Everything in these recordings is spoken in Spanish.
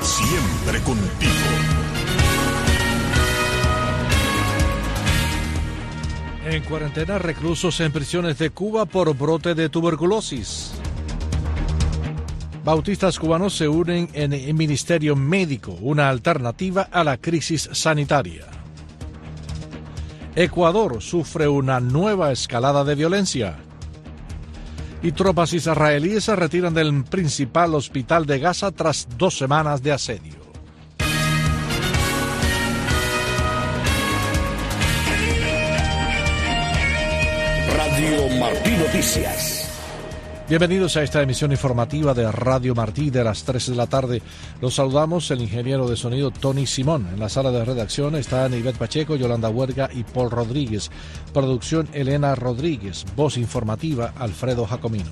Siempre contigo. En cuarentena, reclusos en prisiones de Cuba por brote de tuberculosis. Bautistas cubanos se unen en el Ministerio Médico, una alternativa a la crisis sanitaria. Ecuador sufre una nueva escalada de violencia. Y tropas israelíes se retiran del principal hospital de Gaza tras 2 semanas de asedio. Radio Martí Noticias. Bienvenidos a esta emisión informativa de Radio Martí de las 3 de la tarde. Los saludamos el ingeniero de sonido Tony Simón. En la sala de redacción están Ivette Pacheco, Yolanda Huerga y Paul Rodríguez. Producción Elena Rodríguez. Voz informativa Alfredo Jacomino.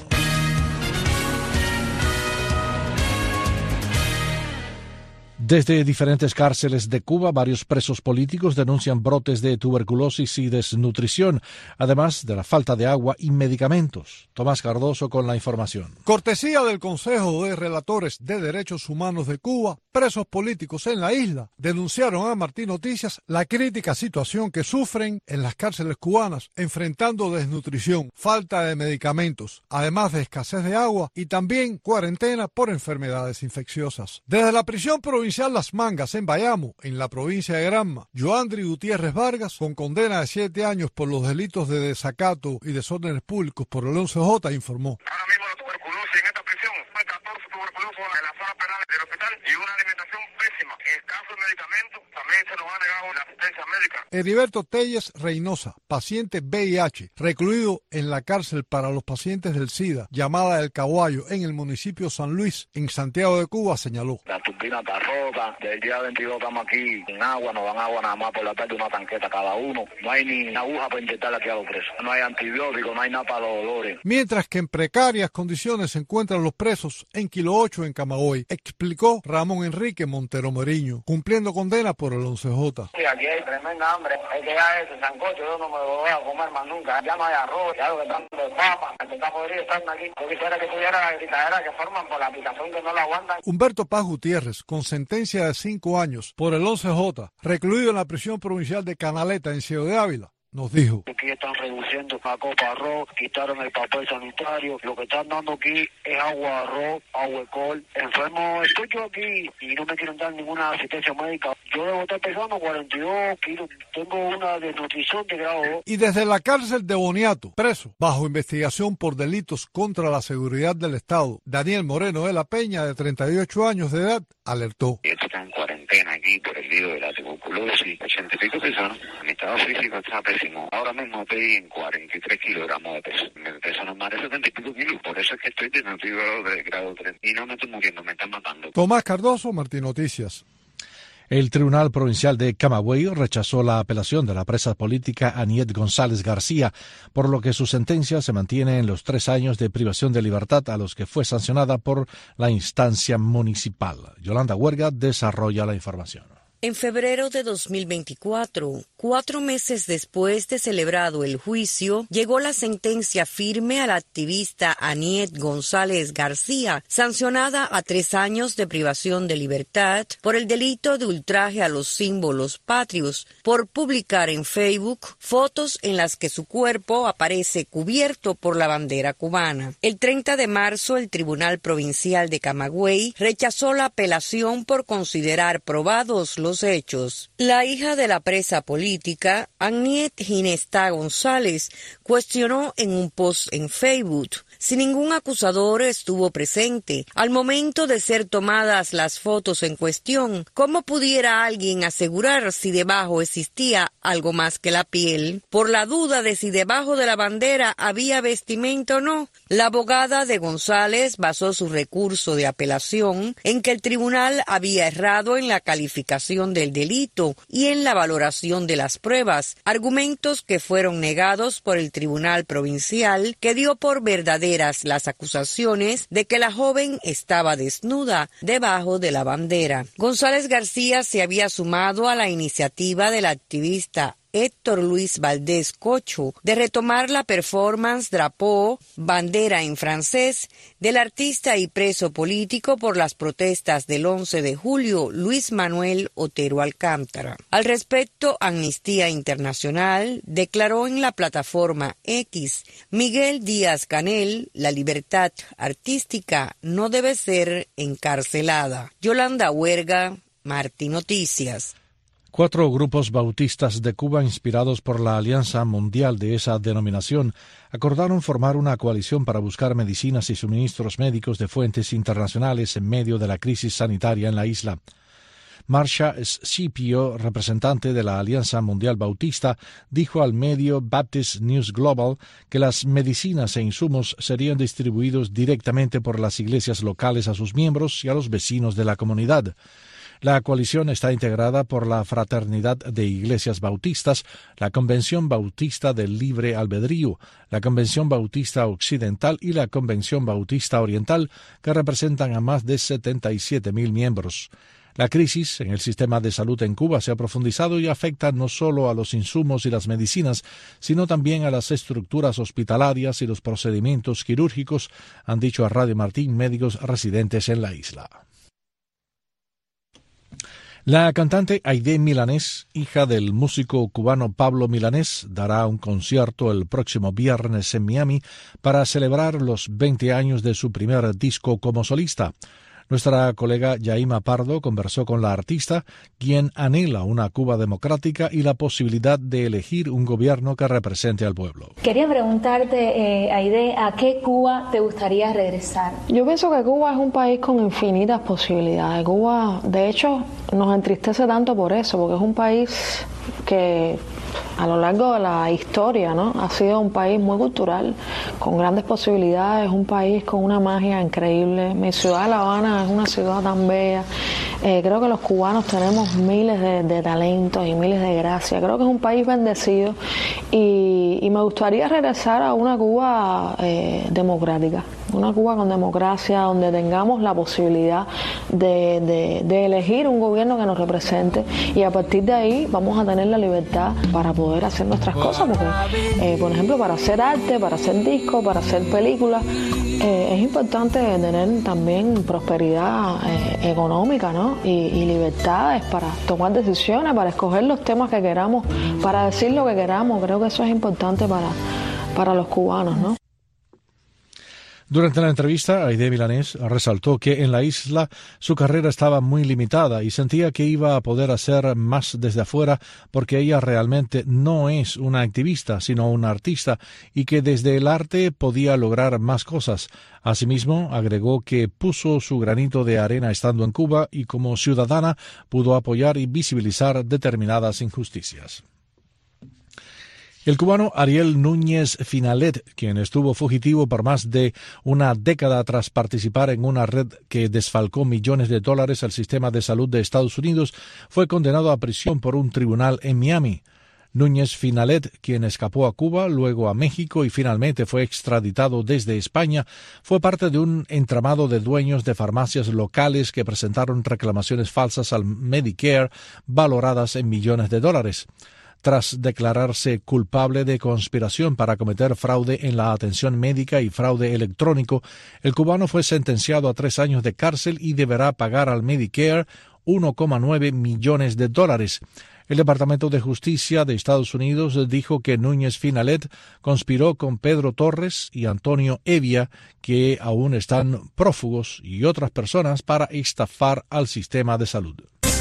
Desde diferentes cárceles de Cuba, varios presos políticos denuncian brotes de tuberculosis y desnutrición, además de la falta de agua y medicamentos. Tomás Cardoso con la información. Cortesía del Consejo de Relatores de Derechos Humanos de Cuba, presos políticos en la isla denunciaron a Martí Noticias la crítica situación que sufren en las cárceles cubanas, enfrentando desnutrición, falta de medicamentos, además de escasez de agua y también cuarentena por enfermedades infecciosas. Desde la prisión provincial Las Mangas en Bayamo, en la provincia de Granma, Joandri Gutiérrez Vargas, con condena de 7 años por los delitos de desacato y desórdenes públicos por el 11J, informó. Ahora mismo la tuberculosis en esta prisión, hay 14 tuberculosos en la zona penal del hospital y una alimentación pésima, escasos medicamentos, también se nos ha negado la asistencia médica. Heriberto Telles Reynosa, paciente VIH, recluido en la cárcel para los pacientes del SIDA, llamada El Caguayo, en el municipio San Luis, en Santiago de Cuba, señaló. La turbina está rota, del día 22 estamos aquí sin agua, nos dan agua nada más por la tarde, una tanqueta cada uno. No hay ni aguja para inyectarle aquí a los presos. No hay antibióticos, no hay nada para los dolores. Mientras que en precarias condiciones se encuentran los presos en Kilo 8 en Camagüey, explicó Ramón Enrique Montero Moriño, cumpliendo condena por el 11J. Sí, aquí hay tremenda hambre. Es que ya ese sancocho yo no me lo voy a comer más nunca. Ya no hay arroz, ya lo que están de papa. El que está podrido está aquí. Yo quisiera que tuviera la gritadera que forman por la aplicación que no la aguantan. Humberto Paz Gutiérrez, con sentencia de 5 años por el 11J, recluido en la prisión provincial de Canaleta en Ciego de Ávila, nos dijo. Aquí están reduciendo la copa arroz, quitaron el papel sanitario, lo que están dando aquí es agua arroz, agua de col. Enfermo estoy yo aquí y no me quieren dar ninguna asistencia médica. Yo debo estar pesando 42 kilos, tengo una desnutrición de grado 2. Y desde la cárcel de Boniato, preso, bajo investigación por delitos contra la seguridad del Estado, Daniel Moreno de la Peña, de 38 años de edad, alertó. Esto está en cuarentena aquí por el lío de la tuberculosis, 80 y pico personas. Mi estado físico está pésimo. Ahora mismo estoy en 43 kilogramos de peso. Mi peso normal es 70 y pico kilos. Por eso es que estoy desnutrido de grado 3. Y no me estoy muriendo, me están matando. Tomás Cardoso, Martí Noticias. El Tribunal Provincial de Camagüey rechazó la apelación de la presa política Aniet González García, por lo que su sentencia se mantiene en los 3 años de privación de libertad a los que fue sancionada por la instancia municipal. Yolanda Huerga desarrolla la información. En febrero de 2024, 4 meses después de celebrado el juicio, llegó la sentencia firme a la activista Aniet González García, sancionada a 3 años de privación de libertad por el delito de ultraje a los símbolos patrios, por publicar en Facebook fotos en las que su cuerpo aparece cubierto por la bandera cubana. El 30 de marzo, el Tribunal Provincial de Camagüey rechazó la apelación por considerar probados los hechos. La hija de la presa política, Aniet Ginestá González, cuestionó en un post en Facebook si ningún acusador estuvo presente al momento de ser tomadas las fotos en cuestión. ¿Cómo pudiera alguien asegurar si debajo existía algo más que la piel? Por la duda de si debajo de la bandera había vestimenta o no, la abogada de González basó su recurso de apelación en que el tribunal había errado en la calificación del delito y en la valoración de las pruebas, argumentos que fueron negados por el Tribunal Provincial, que dio por verdaderas las acusaciones de que la joven estaba desnuda debajo de la bandera. González García se había sumado a la iniciativa de la activista Héctor Luis Valdés Cocho de retomar la performance Drapeau, bandera en francés, del artista y preso político por las protestas del 11 de julio, Luis Manuel Otero Alcántara. Al respecto, Amnistía Internacional declaró en la plataforma X: Miguel Díaz-Canel, la libertad artística no debe ser encarcelada. Yolanda Huerga, Martí Noticias. 4 grupos bautistas de Cuba, inspirados por la Alianza Mundial de esa denominación, acordaron formar una coalición para buscar medicinas y suministros médicos de fuentes internacionales en medio de la crisis sanitaria en la isla. Marsha Scipio, representante de la Alianza Mundial Bautista, dijo al medio Baptist News Global que las medicinas e insumos serían distribuidos directamente por las iglesias locales a sus miembros y a los vecinos de la comunidad. La coalición está integrada por la Fraternidad de Iglesias Bautistas, la Convención Bautista del Libre Albedrío, la Convención Bautista Occidental y la Convención Bautista Oriental, que representan a más de 77,000 miembros. La crisis en el sistema de salud en Cuba se ha profundizado y afecta no solo a los insumos y las medicinas, sino también a las estructuras hospitalarias y los procedimientos quirúrgicos, han dicho a Radio Martín médicos residentes en la isla. La cantante Aide Milanés, hija del músico cubano Pablo Milanés, dará un concierto el próximo viernes en Miami para celebrar los 20 años de su primer disco como solista. Nuestra colega Yaima Pardo conversó con la artista, quien anhela una Cuba democrática y la posibilidad de elegir un gobierno que represente al pueblo. Quería preguntarte, Aide, ¿a qué Cuba te gustaría regresar? Yo pienso que Cuba es un país con infinitas posibilidades. Cuba, de hecho, nos entristece tanto por eso, porque es un país que a lo largo de la historia, ¿no?, ha sido un país muy cultural, con grandes posibilidades, un país con una magia increíble. Mi ciudad, La Habana, es una ciudad tan bella. Creo que los cubanos tenemos miles de talentos y miles de gracias. Creo que es un país bendecido y me gustaría regresar a una Cuba democrática, una Cuba con democracia, donde tengamos la posibilidad de elegir un gobierno que nos represente, y a partir de ahí vamos a tener la libertad para poder hacer nuestras cosas, porque por ejemplo, para hacer arte, para hacer discos, para hacer películas, es importante tener también prosperidad económica, ¿no?, y libertades para tomar decisiones, para escoger los temas que queramos, para decir lo que queramos. Creo que eso es importante para los cubanos, ¿no? Durante la entrevista, Aide Milanés resaltó que en la isla su carrera estaba muy limitada y sentía que iba a poder hacer más desde afuera porque ella realmente no es una activista, sino una artista, y que desde el arte podía lograr más cosas. Asimismo, agregó que puso su granito de arena estando en Cuba y como ciudadana pudo apoyar y visibilizar determinadas injusticias. El cubano Ariel Núñez Finalet, quien estuvo fugitivo por más de una década tras participar en una red que desfalcó millones de dólares al sistema de salud de Estados Unidos, fue condenado a prisión por un tribunal en Miami. Núñez Finalet, quien escapó a Cuba, luego a México y finalmente fue extraditado desde España, fue parte de un entramado de dueños de farmacias locales que presentaron reclamaciones falsas al Medicare valoradas en millones de dólares. Tras declararse culpable de conspiración para cometer fraude en la atención médica y fraude electrónico, el cubano fue sentenciado a 3 años de cárcel y deberá pagar al Medicare 1,9 millones de dólares. El Departamento de Justicia de Estados Unidos dijo que Núñez Finalet conspiró con Pedro Torres y Antonio Evia, que aún están prófugos, y otras personas para estafar al sistema de salud.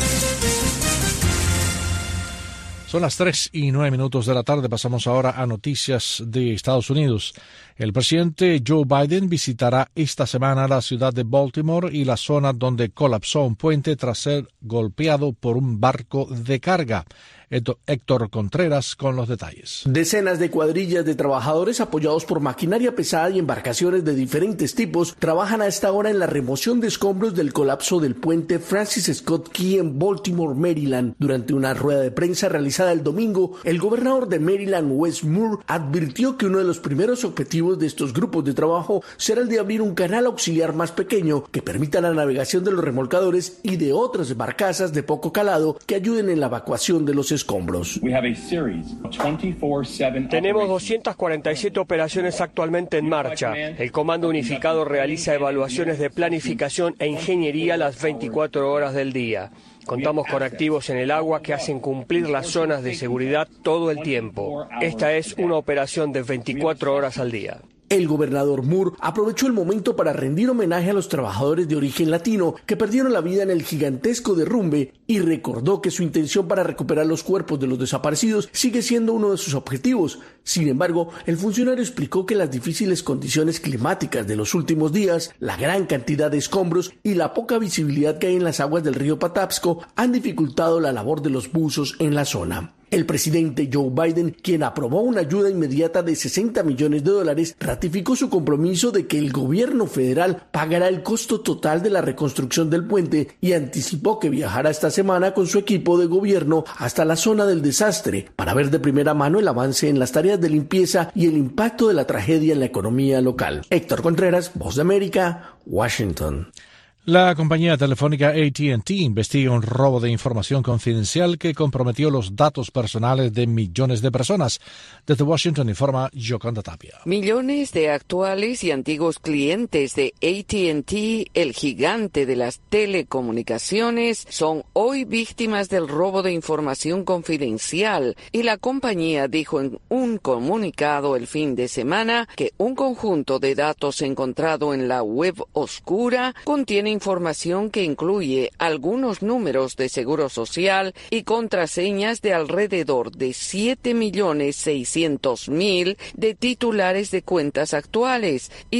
Son las 3:09 de la tarde. Pasamos ahora a noticias de Estados Unidos. El presidente Joe Biden visitará esta semana la ciudad de Baltimore y la zona donde colapsó un puente tras ser golpeado por un barco de carga. Héctor Contreras con los detalles. Decenas de cuadrillas de trabajadores apoyados por maquinaria pesada y embarcaciones de diferentes tipos trabajan a esta hora en la remoción de escombros del colapso del puente Francis Scott Key en Baltimore, Maryland. Durante una rueda de prensa realizada el domingo, el gobernador de Maryland, Wes Moore, advirtió que uno de los primeros objetivos de estos grupos de trabajo será el de abrir un canal auxiliar más pequeño que permita la navegación de los remolcadores y de otras barcazas de poco calado que ayuden en la evacuación de los escombros. Tenemos 247 operaciones actualmente en marcha. El Comando Unificado realiza evaluaciones de planificación e ingeniería las 24 horas del día. Contamos con activos en el agua que hacen cumplir las zonas de seguridad todo el tiempo. Esta es una operación de 24 horas al día. El gobernador Moore aprovechó el momento para rendir homenaje a los trabajadores de origen latino que perdieron la vida en el gigantesco derrumbe y recordó que su intención para recuperar los cuerpos de los desaparecidos sigue siendo uno de sus objetivos. Sin embargo, el funcionario explicó que las difíciles condiciones climáticas de los últimos días, la gran cantidad de escombros y la poca visibilidad que hay en las aguas del río Patapsco han dificultado la labor de los buzos en la zona. El presidente Joe Biden, quien aprobó una ayuda inmediata de $60 millones, ratificó su compromiso de que el gobierno federal pagará el costo total de la reconstrucción del puente y anticipó que viajará esta semana con su equipo de gobierno hasta la zona del desastre para ver de primera mano el avance en las tareas de limpieza y el impacto de la tragedia en la economía local. Héctor Contreras, Voz de América, Washington. La compañía telefónica AT&T investiga un robo de información confidencial que comprometió los datos personales de millones de personas. Desde Washington informa Yoconda Tapia. Millones de actuales y antiguos clientes de AT&T, el gigante de las telecomunicaciones, son hoy víctimas del robo de información confidencial y la compañía dijo en un comunicado el fin de semana que un conjunto de datos encontrado en la web oscura contiene información que incluye algunos números de seguro social y contraseñas de alrededor de 7.600.000 de titulares de cuentas actuales y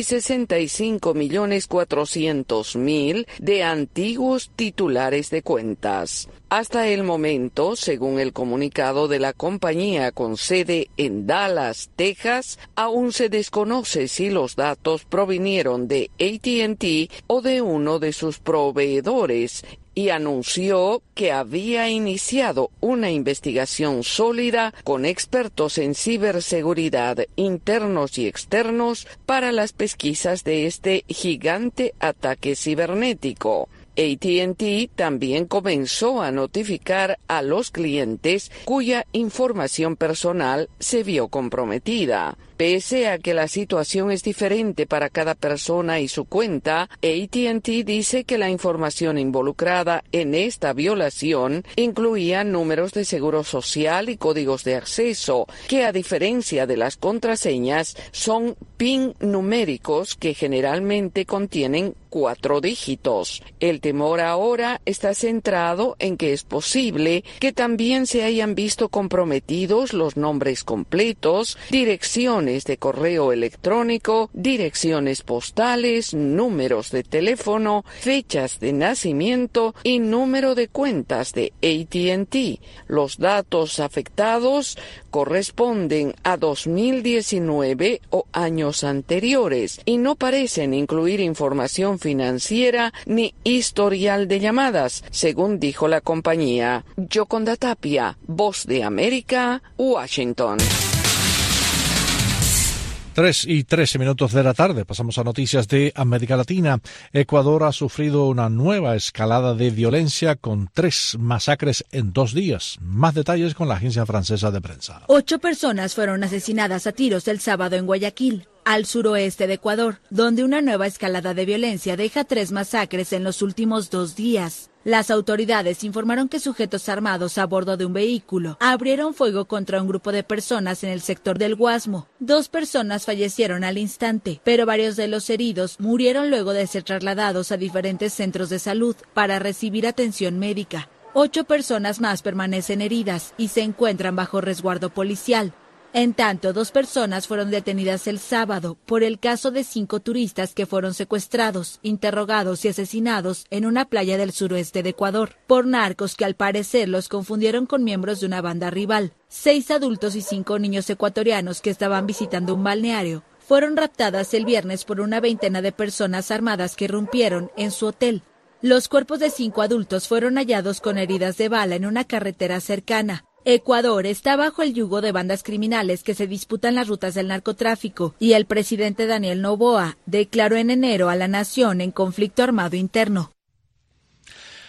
65.400.000 de antiguos titulares de cuentas. Hasta el momento, según el comunicado de la compañía con sede en Dallas, Texas, aún se desconoce si los datos provinieron de AT&T o de uno de sus proveedores y anunció que había iniciado una investigación sólida con expertos en ciberseguridad internos y externos para las pesquisas de este gigante ataque cibernético. AT&T también comenzó a notificar a los clientes cuya información personal se vio comprometida. Pese a que la situación es diferente para cada persona y su cuenta, AT&T dice que la información involucrada en esta violación incluía números de seguro social y códigos de acceso, que a diferencia de las contraseñas son PIN numéricos que generalmente contienen 4 dígitos. El temor ahora está centrado en que es posible que también se hayan visto comprometidos los nombres completos, direcciones de correo electrónico, direcciones postales, números de teléfono, fechas de nacimiento y número de cuentas de AT&T. Los datos afectados corresponden a 2019 o años anteriores y no parecen incluir información financiera ni historial de llamadas, según dijo la compañía. Yoconda Tapia, Voz de América, Washington. 3:13 de la tarde. Pasamos a noticias de América Latina. Ecuador ha sufrido una nueva escalada de violencia con 3 masacres en 2 días. Más detalles con la agencia francesa de prensa. 8 personas fueron asesinadas a tiros el sábado en Guayaquil, al suroeste de Ecuador, donde una nueva escalada de violencia deja 3 masacres en los últimos 2 días. Las autoridades informaron que sujetos armados a bordo de un vehículo abrieron fuego contra un grupo de personas en el sector del Guasmo. 2 personas fallecieron al instante, pero varios de los heridos murieron luego de ser trasladados a diferentes centros de salud para recibir atención médica. 8 personas más permanecen heridas y se encuentran bajo resguardo policial. En tanto, 2 personas fueron detenidas el sábado por el caso de 5 turistas que fueron secuestrados, interrogados y asesinados en una playa del suroeste de Ecuador, por narcos que al parecer los confundieron con miembros de una banda rival. 6 adultos y 5 niños ecuatorianos que estaban visitando un balneario fueron raptadas el viernes por una veintena de personas armadas que irrumpieron en su hotel. Los cuerpos de 5 adultos fueron hallados con heridas de bala en una carretera cercana. Ecuador está bajo el yugo de bandas criminales que se disputan las rutas del narcotráfico y el presidente Daniel Noboa declaró en enero a la nación en conflicto armado interno.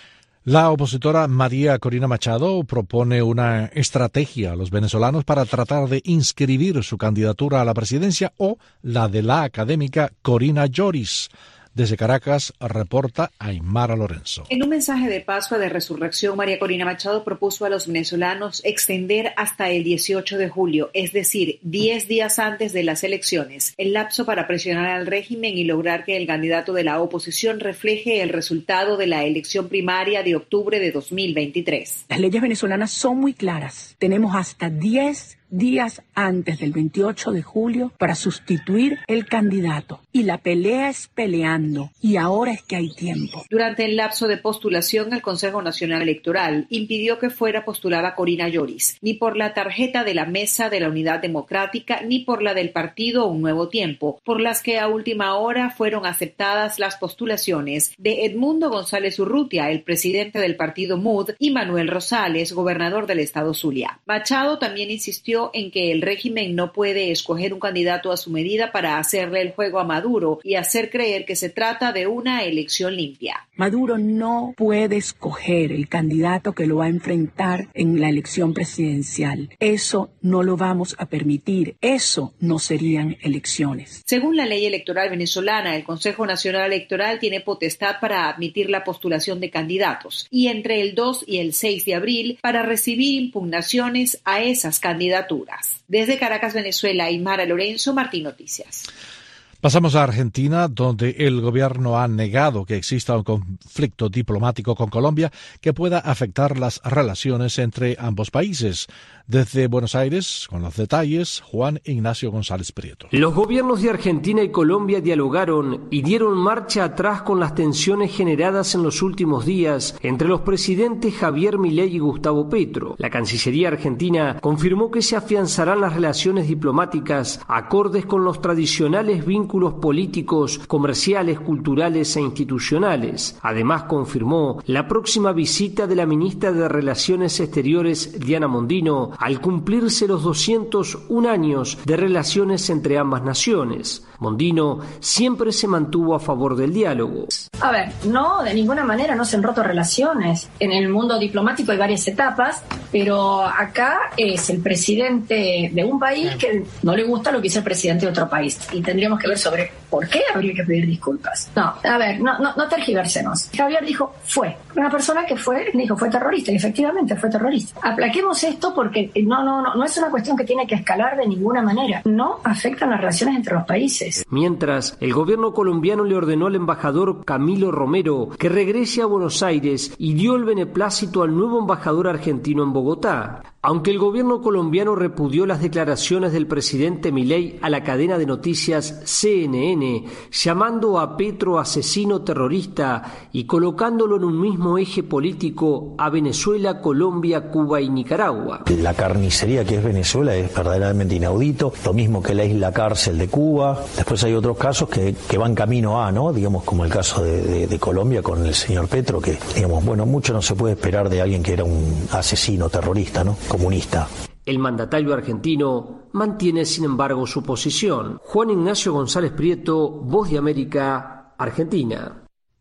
La opositora María Corina Machado propone una estrategia a los venezolanos para tratar de inscribir su candidatura a la presidencia o la de la académica Corina Lloris. Desde Caracas, reporta Aymara Lorenzo. En un mensaje de Pascua de Resurrección, María Corina Machado propuso a los venezolanos extender hasta el 18 de julio, es decir, 10 días antes de las elecciones, el lapso para presionar al régimen y lograr que el candidato de la oposición refleje el resultado de la elección primaria de octubre de 2023. Las leyes venezolanas son muy claras. Tenemos hasta 10 días antes del 28 de julio para sustituir el candidato. Y la pelea es peleando. Y ahora es que hay tiempo. Durante el lapso de postulación, el Consejo Nacional Electoral impidió que fuera postulada Corina Lloris, ni por la tarjeta de la Mesa de la Unidad Democrática, ni por la del partido Un Nuevo Tiempo, por las que a última hora fueron aceptadas las postulaciones de Edmundo González Urrutia, el presidente del partido MUD, y Manuel Rosales, gobernador del estado Zulia. Machado también insistió en que el régimen no puede escoger un candidato a su medida para hacerle el juego a Maduro y hacer creer que se trata de una elección limpia. Maduro no puede escoger el candidato que lo va a enfrentar en la elección presidencial. Eso no lo vamos a permitir. Eso no serían elecciones. Según la ley electoral venezolana, el Consejo Nacional Electoral tiene potestad para admitir la postulación de candidatos y entre el 2 y el 6 de abril para recibir impugnaciones a esas candidaturas. Desde Caracas, Venezuela, Aymara Lorenzo, Martín Noticias. Pasamos a Argentina, donde el gobierno ha negado que exista un conflicto diplomático con Colombia que pueda afectar las relaciones entre ambos países. Desde Buenos Aires, con los detalles, Juan Ignacio González Prieto. Los gobiernos de Argentina y Colombia dialogaron y dieron marcha atrás con las tensiones generadas en los últimos días entre los presidentes Javier Milei y Gustavo Petro. La Cancillería argentina confirmó que se afianzarán las relaciones diplomáticas acordes con los tradicionales vínculos políticos, comerciales, culturales e institucionales. Además, confirmó la próxima visita de la ministra de Relaciones Exteriores, Diana Mondino, al cumplirse los 201 años de relaciones entre ambas naciones. Mondino siempre se mantuvo a favor del diálogo. A ver, no, de ninguna manera no se han roto relaciones. En el mundo diplomático hay varias etapas, pero acá es el presidente de un país que no le gusta lo que hizo el presidente de otro país. Y tendríamos que ver sobre por qué habría que pedir disculpas. No, a ver, no tergiversemos. Javier dijo, fue. Una persona que fue terrorista, y efectivamente fue terrorista. Aplaquemos esto porque no es una cuestión que tiene que escalar de ninguna manera. No afectan las relaciones entre los países. Mientras, el gobierno colombiano le ordenó al embajador Camilo Romero que regrese a Buenos Aires y dio el beneplácito al nuevo embajador argentino en Bogotá. Aunque el gobierno colombiano repudió las declaraciones del presidente Milei a la cadena de noticias CNN, llamando a Petro asesino terrorista y colocándolo en un mismo eje político a Venezuela, Colombia, Cuba y Nicaragua. La carnicería que es Venezuela es verdaderamente inaudito, lo mismo que la isla cárcel de Cuba. Después hay otros casos que van camino a, ¿no? Digamos, como el caso de Colombia con el señor Petro, que, digamos, bueno, mucho no se puede esperar de alguien que era un asesino terrorista, ¿no? Comunista. El mandatario argentino mantiene, sin embargo, su posición. Juan Ignacio González Prieto, Voz de América, Argentina.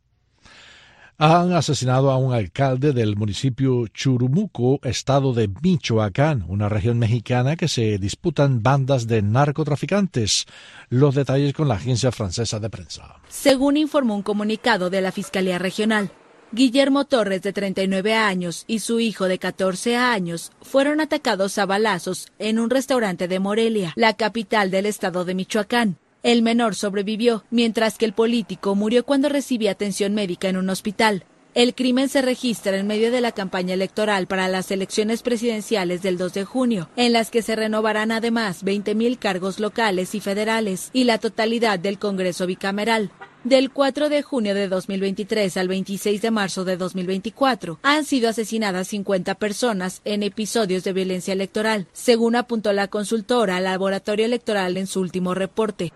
Han asesinado a un alcalde del municipio Churumuco, estado de Michoacán, una región mexicana que se disputan bandas de narcotraficantes. Los detalles con la agencia francesa de prensa. Según informó un comunicado de la Fiscalía Regional, Guillermo Torres, de 39 años, y su hijo de 14 años fueron atacados a balazos en un restaurante de Morelia, la capital del estado de Michoacán. El menor sobrevivió, mientras que el político murió cuando recibía atención médica en un hospital. El crimen se registra en medio de la campaña electoral para las elecciones presidenciales del 2 de junio, en las que se renovarán además 20.000 cargos locales y federales y la totalidad del Congreso bicameral. Del 4 de junio de 2023 al 26 de marzo de 2024, han sido asesinadas 50 personas en episodios de violencia electoral, según apuntó la consultora Laboratorio Electoral en su último reporte.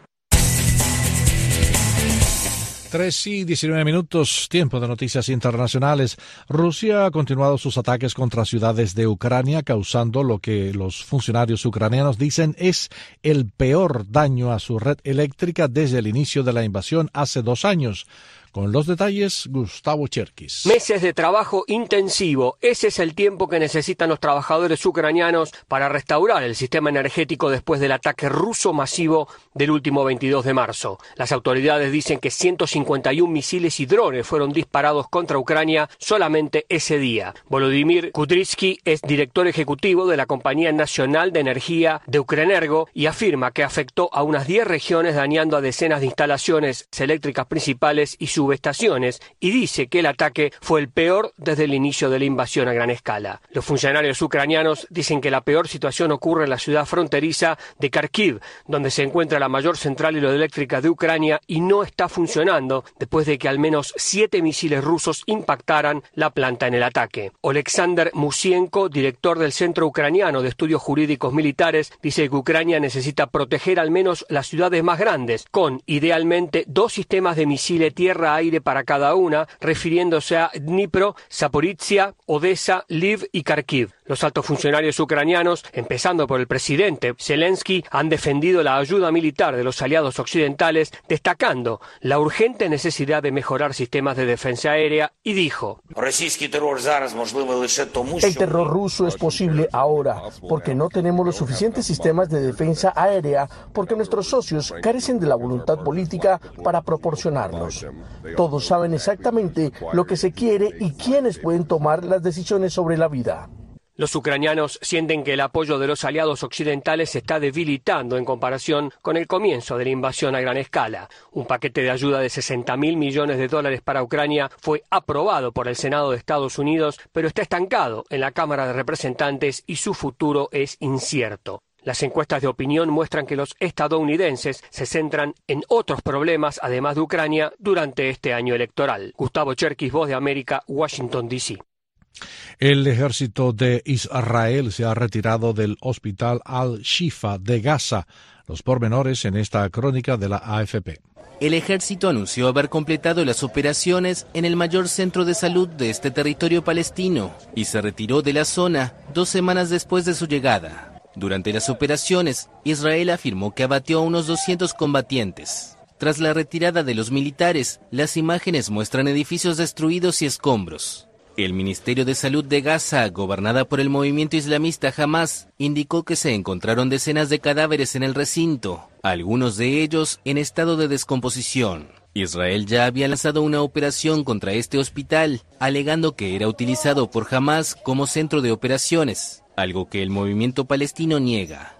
3:19, tiempo de noticias internacionales. Rusia ha continuado sus ataques contra ciudades de Ucrania, causando lo que los funcionarios ucranianos dicen es el peor daño a su red eléctrica desde el inicio de la invasión hace 2 años. Con los detalles, Gustavo Cherkis. Meses de trabajo intensivo. Ese es el tiempo que necesitan los trabajadores ucranianos para restaurar el sistema energético después del ataque ruso masivo del último 22 de marzo. Las autoridades dicen que 151 misiles y drones fueron disparados contra Ucrania solamente ese día. Volodymyr Kudrytsky es director ejecutivo de la Compañía Nacional de Energía de Ukrenergo y afirma que afectó a unas 10 regiones, dañando a decenas de instalaciones eléctricas principales y subestaciones, y dice que el ataque fue el peor desde el inicio de la invasión a gran escala. Los funcionarios ucranianos dicen que la peor situación ocurre en la ciudad fronteriza de Kharkiv, donde se encuentra la mayor central hidroeléctrica de Ucrania y no está funcionando después de que al menos 7 misiles rusos impactaran la planta en el ataque. Oleksandr Musienko, director del Centro Ucraniano de Estudios Jurídicos Militares, dice que Ucrania necesita proteger al menos las ciudades más grandes, con idealmente 2 sistemas de misiles tierra-aire para cada una, refiriéndose a Dnipro, Zaporizhia, Odessa, Lviv y Kharkiv. Los altos funcionarios ucranianos, empezando por el presidente Zelensky, han defendido la ayuda militar de los aliados occidentales, destacando la urgente necesidad de mejorar sistemas de defensa aérea, y dijo: el terror ruso es posible ahora porque no tenemos los suficientes sistemas de defensa aérea, porque nuestros socios carecen de la voluntad política para proporcionarlos. Todos saben exactamente lo que se quiere y quiénes pueden tomar las decisiones sobre la vida. Los ucranianos sienten que el apoyo de los aliados occidentales se está debilitando en comparación con el comienzo de la invasión a gran escala. Un paquete de ayuda de $60.000 millones para Ucrania fue aprobado por el Senado de Estados Unidos, pero está estancado en la Cámara de Representantes y su futuro es incierto. Las encuestas de opinión muestran que los estadounidenses se centran en otros problemas, además de Ucrania, durante este año electoral. Gustavo Cherkis, Voz de América, Washington, D.C. El ejército de Israel se ha retirado del hospital Al-Shifa de Gaza. Los pormenores en esta crónica de la AFP. El ejército anunció haber completado las operaciones en el mayor centro de salud de este territorio palestino y se retiró de la zona 2 semanas después de su llegada. Durante las operaciones, Israel afirmó que abatió a unos 200 combatientes. Tras la retirada de los militares, las imágenes muestran edificios destruidos y escombros. El Ministerio de Salud de Gaza, gobernada por el movimiento islamista Hamas, indicó que se encontraron decenas de cadáveres en el recinto, algunos de ellos en estado de descomposición. Israel ya había lanzado una operación contra este hospital, alegando que era utilizado por Hamas como centro de operaciones, algo que el movimiento palestino niega.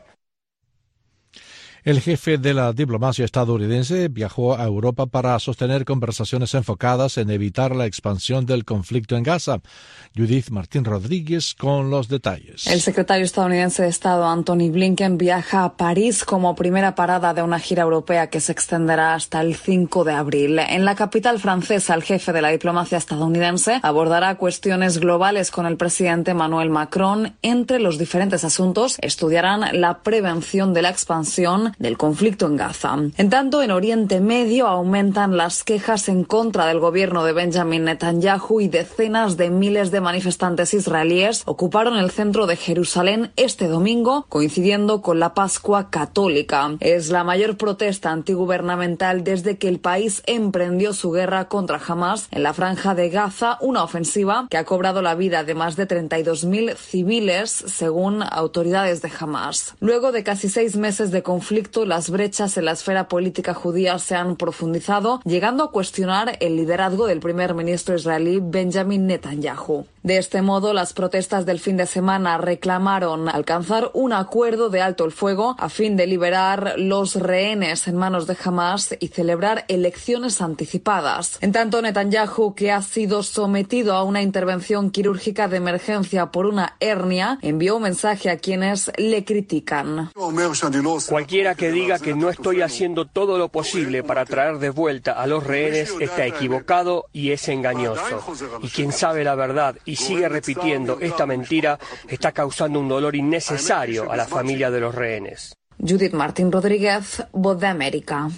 El jefe de la diplomacia estadounidense viajó a Europa para sostener conversaciones enfocadas en evitar la expansión del conflicto en Gaza. Judith Martín Rodríguez con los detalles. El secretario estadounidense de Estado Antony Blinken viaja a París como primera parada de una gira europea que se extenderá hasta el 5 de abril. En la capital francesa, el jefe de la diplomacia estadounidense abordará cuestiones globales con el presidente Emmanuel Macron. Entre los diferentes asuntos estudiarán la prevención de la expansión del conflicto en Gaza. En tanto, en Oriente Medio aumentan las quejas en contra del gobierno de Benjamin Netanyahu y decenas de miles de manifestantes israelíes ocuparon el centro de Jerusalén este domingo, coincidiendo con la Pascua católica. Es la mayor protesta antigubernamental desde que el país emprendió su guerra contra Hamas en la franja de Gaza, una ofensiva que ha cobrado la vida de más de 32.000 civiles, según autoridades de Hamas. Luego de casi 6 meses de conflicto, las brechas en la esfera política judía se han profundizado, llegando a cuestionar el liderazgo del primer ministro israelí Benjamin Netanyahu. De este modo, las protestas del fin de semana reclamaron alcanzar un acuerdo de alto el fuego a fin de liberar los rehenes en manos de Hamas y celebrar elecciones anticipadas. En tanto, Netanyahu, que ha sido sometido a una intervención quirúrgica de emergencia por una hernia, envió un mensaje a quienes le critican. Cualquiera que diga que no estoy haciendo todo lo posible para traer de vuelta a los rehenes está equivocado y es engañoso. Y quien sabe la verdad y sigue repitiendo esta mentira está causando un dolor innecesario a la familia de los rehenes. Judith Martín Rodríguez, Voz de América.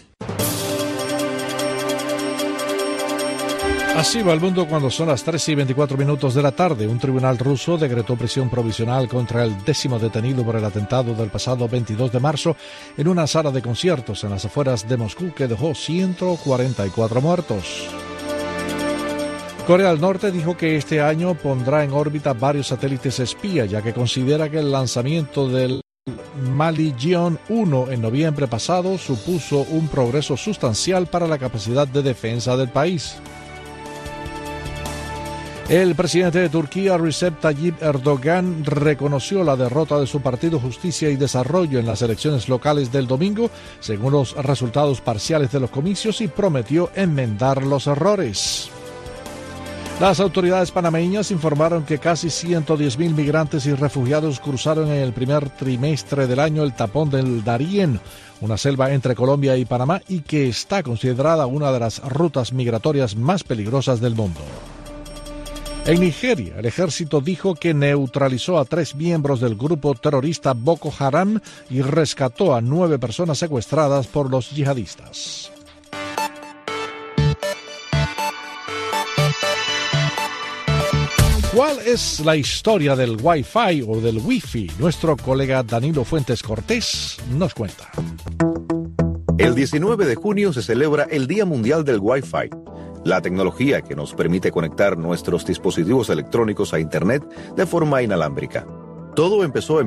Así va el mundo cuando son las 3:24 de la tarde. Un tribunal ruso decretó prisión provisional contra el 10º detenido por el atentado del pasado 22 de marzo en una sala de conciertos en las afueras de Moscú que dejó 144 muertos. Corea del Norte dijo que este año pondrá en órbita varios satélites espía, ya que considera que el lanzamiento del Malijeon-1 en noviembre pasado supuso un progreso sustancial para la capacidad de defensa del país. El presidente de Turquía, Recep Tayyip Erdogan, reconoció la derrota de su partido Justicia y Desarrollo en las elecciones locales del domingo, según los resultados parciales de los comicios, y prometió enmendar los errores. Las autoridades panameñas informaron que casi 110.000 migrantes y refugiados cruzaron en el primer trimestre del año el tapón del Darién, una selva entre Colombia y Panamá, y que está considerada una de las rutas migratorias más peligrosas del mundo. En Nigeria, el ejército dijo que neutralizó a 3 miembros del grupo terrorista Boko Haram y rescató a 9 personas secuestradas por los yihadistas. ¿Cuál es la historia del Wi-Fi o del Wi-Fi? Nuestro colega Danilo Fuentes Cortés nos cuenta. El 19 de junio se celebra el Día Mundial del Wi-Fi, la tecnología que nos permite conectar nuestros dispositivos electrónicos a Internet de forma inalámbrica. Todo empezó en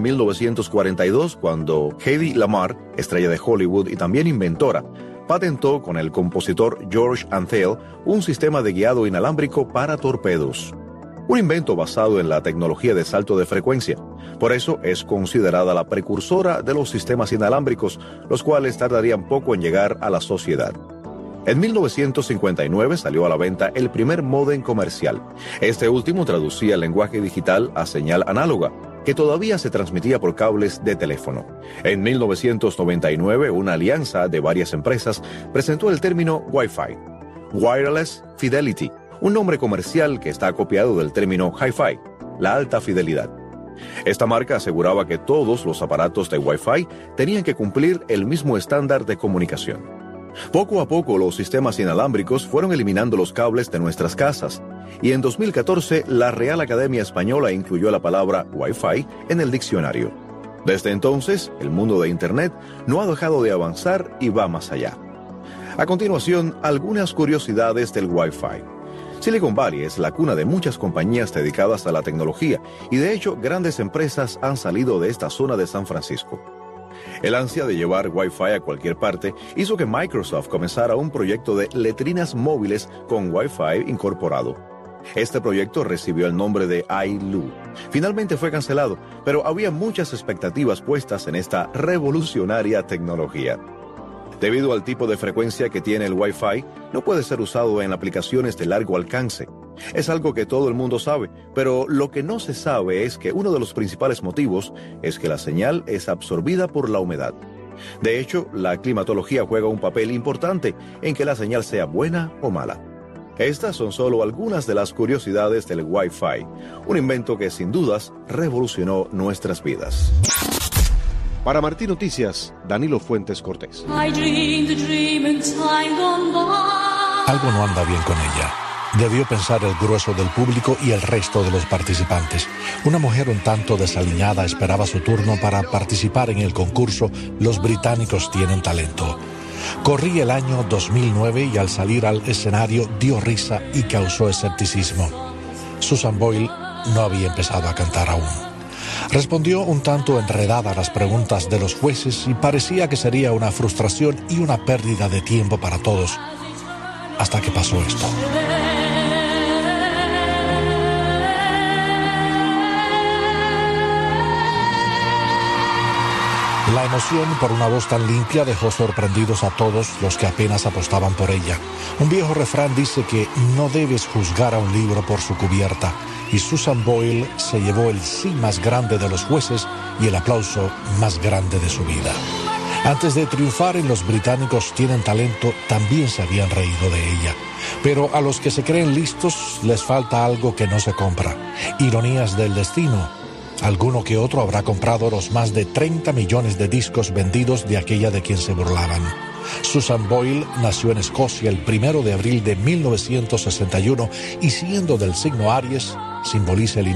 1942 cuando Hedy Lamarr, estrella de Hollywood y también inventora, patentó con el compositor George Antheil un sistema de guiado inalámbrico para torpedos. Un invento basado en la tecnología de salto de frecuencia. Por eso es considerada la precursora de los sistemas inalámbricos, los cuales tardarían poco en llegar a la sociedad. En 1959 salió a la venta el primer módem comercial. Este último traducía el lenguaje digital a señal análoga, que todavía se transmitía por cables de teléfono. En 1999, una alianza de varias empresas presentó el término Wi-Fi, Wireless Fidelity, un nombre comercial que está copiado del término Hi-Fi, la alta fidelidad. Esta marca aseguraba que todos los aparatos de Wi-Fi tenían que cumplir el mismo estándar de comunicación. Poco a poco los sistemas inalámbricos fueron eliminando los cables de nuestras casas, y en 2014 la Real Academia Española incluyó la palabra Wi-Fi en el diccionario. Desde entonces, el mundo de Internet no ha dejado de avanzar y va más allá. A continuación, algunas curiosidades del Wi-Fi. Silicon Valley es la cuna de muchas compañías dedicadas a la tecnología, y de hecho grandes empresas han salido de esta zona de San Francisco. El ansia de llevar Wi-Fi a cualquier parte hizo que Microsoft comenzara un proyecto de letrinas móviles con Wi-Fi incorporado. Este proyecto recibió el nombre de iLoo. Finalmente fue cancelado, pero había muchas expectativas puestas en esta revolucionaria tecnología. Debido al tipo de frecuencia que tiene el Wi-Fi, no puede ser usado en aplicaciones de largo alcance. Es algo que todo el mundo sabe, pero lo que no se sabe es que uno de los principales motivos es que la señal es absorbida por la humedad. De hecho, la climatología juega un papel importante en que la señal sea buena o mala. Estas son solo algunas de las curiosidades del Wi-Fi, un invento que sin dudas revolucionó nuestras vidas. Para Martín Noticias, Danilo Fuentes Cortés. Algo no anda bien con ella. Debió pensar el grueso del público y el resto de los participantes. Una mujer un tanto desaliñada esperaba su turno para participar en el concurso Los británicos tienen talento. Corría el año 2009 y al salir al escenario dio risa y causó escepticismo. Susan Boyle no había empezado a cantar aún. Respondió un tanto enredada a las preguntas de los jueces y parecía que sería una frustración y una pérdida de tiempo para todos. Hasta que pasó esto. La emoción por una voz tan limpia dejó sorprendidos a todos los que apenas apostaban por ella. Un viejo refrán dice que no debes juzgar a un libro por su cubierta, y Susan Boyle se llevó el sí más grande de los jueces y el aplauso más grande de su vida. Antes de triunfar en Los británicos tienen talento, también se habían reído de ella. Pero a los que se creen listos les falta algo que no se compra: ironías del destino. Alguno que otro habrá comprado los más de 30 millones de discos vendidos de aquella de quien se burlaban. Susan Boyle nació en Escocia el 1 de abril de 1961 y siendo del signo Aries, simboliza el